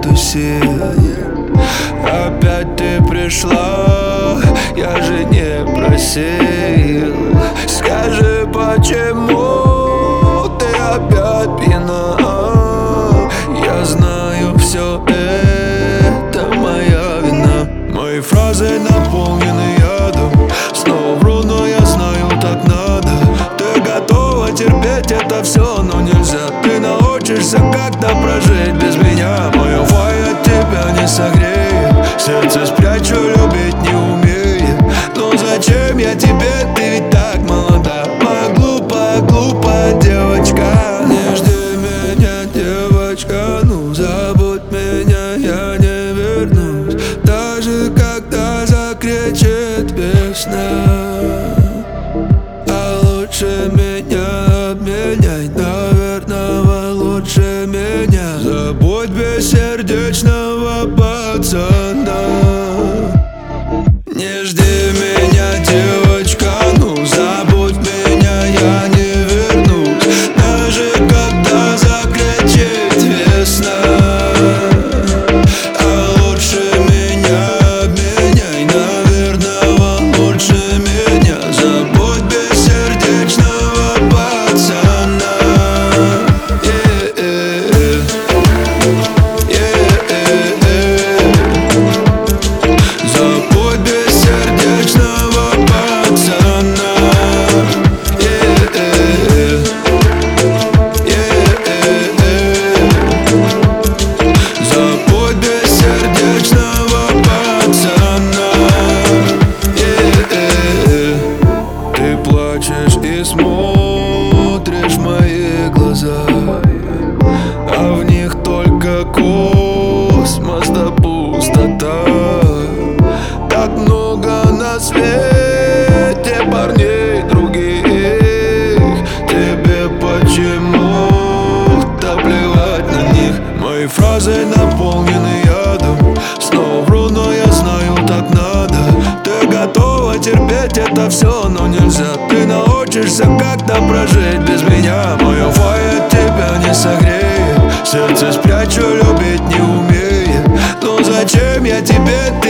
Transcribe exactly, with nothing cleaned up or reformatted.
нету сил. Опять ты пришла, я же не просил. Скажи, почему ты опять пьяна? Я знаю, все это моя вина. Мои фразы наполнены ядом. Снова вру, но я знаю, так надо. Ты готова терпеть это все, но нельзя. Ты научишься как-то прожить без меня. Мою фай от тебя не согреет. Сердце спрячу, любить не умеет. Но зачем я тебе, ты ведь так молода. Моя глупая, глупая девочка. Не жди меня, девочка, ну забудь меня, я не вернусь. Даже когда закричит весна. А лучше меня обменяй, наверное, лучше меня. Забудь бессердечного пацана. Не жди меня, девочка, ну забудь меня, я не вернусь. Даже когда закричит весна. А лучше меня обменяй, наверное, лучше меня. Забудь бессердечного пацана. Yeah-yeah. Забудь бессердечного пацана. Yeah-yeah. Забудь бессердечного пацана. Yeah-yeah. Ты плачешь и смотришь в мои глаза, а в них только космос да пустота. Так много на свете парней других. Тебе почему-то плевать на них. Мои фразы наполнены ядом. Снова вру, но я знаю, так надо. Ты готова терпеть это все, но нельзя. Ты научишься как-то прожить без меня. Мое фай от тебя не согреет. Сердце спрячу, любить не умеет. Ну зачем я тебе, ты